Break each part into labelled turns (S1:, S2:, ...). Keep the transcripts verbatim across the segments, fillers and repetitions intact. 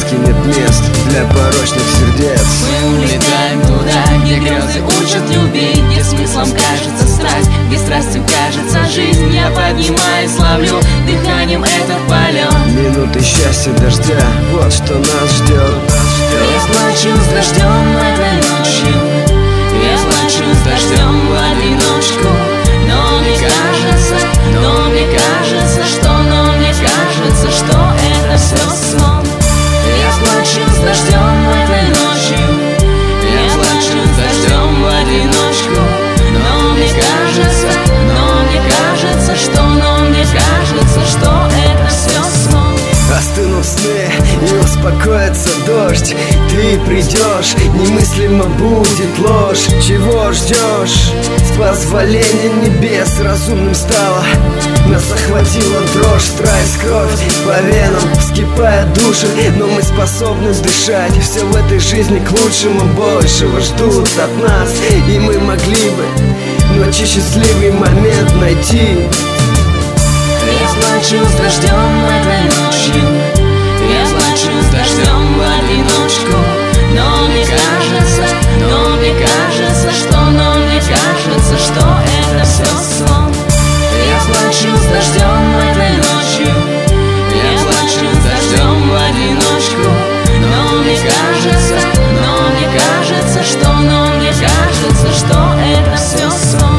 S1: сказке нет мест для порочных сердец.
S2: Мы улетаем туда, где грезы учат любить, где смыслом кажется страсть, где страстью кажется жизнь. Я поднимаюсь, ловлю дыханием этот полет.
S1: Минуты счастья дождя, вот что нас ждет.
S2: Я плачу с дождем этой ночью, я плачу с дождем в одиночку. Но мне кажется, но мне кажется, что, но мне кажется, что это все сон. Я плачу с дождем этой ночью, я плачу с дождем в одиночку. Но мне кажется, но мне кажется, что, но мне кажется, что это все сон.
S1: Остынут сны и успокоится дождь. Ты придешь, немыслимо будет ложь. Чего ждешь? С позволения небес разумным стало. Нас охватила дрожь, страсть, кровь по венам вскипает души. Но мы способны дышать. Все в этой жизни к лучшему, большего ждут от нас. И мы могли бы ночи счастливый момент найти.
S2: Я плачу с дождем этой ночью, я плачу с дождем в одиночку. Но мне кажется, но мне кажется, что, но мне кажется, что это все сон. Я плачу с дождем этой ночью, я плачу с дождем в одиночку. Но мне кажется, но мне кажется, что, но мне кажется, что это все сон.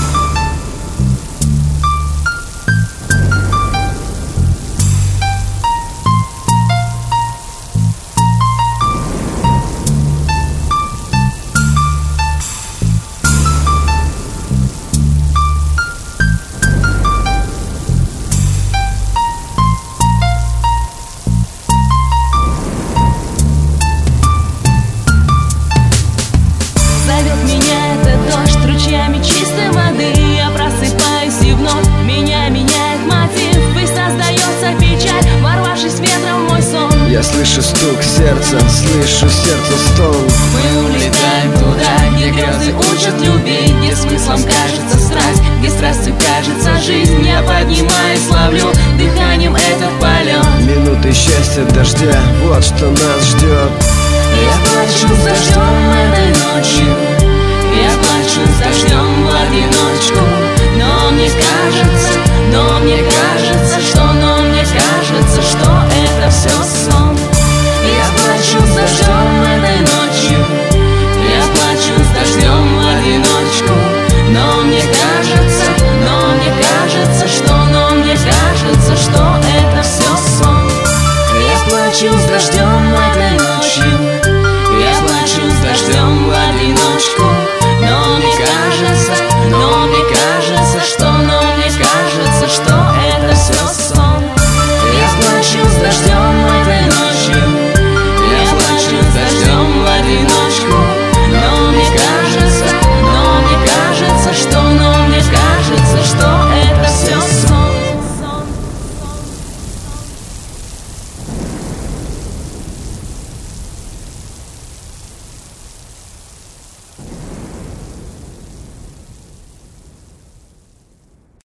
S1: Я слышу стук сердца, слышу сердце стон.
S2: Мы улетаем туда, где грезы учат любить, где смыслом кажется страсть, где страстью кажется жизнь. Я поднимаюсь, ловлю дыханием этот полет.
S1: Минуты счастья дождя, вот что нас ждет.
S2: Я плачу с дождем этой ночью, я плачу с дождем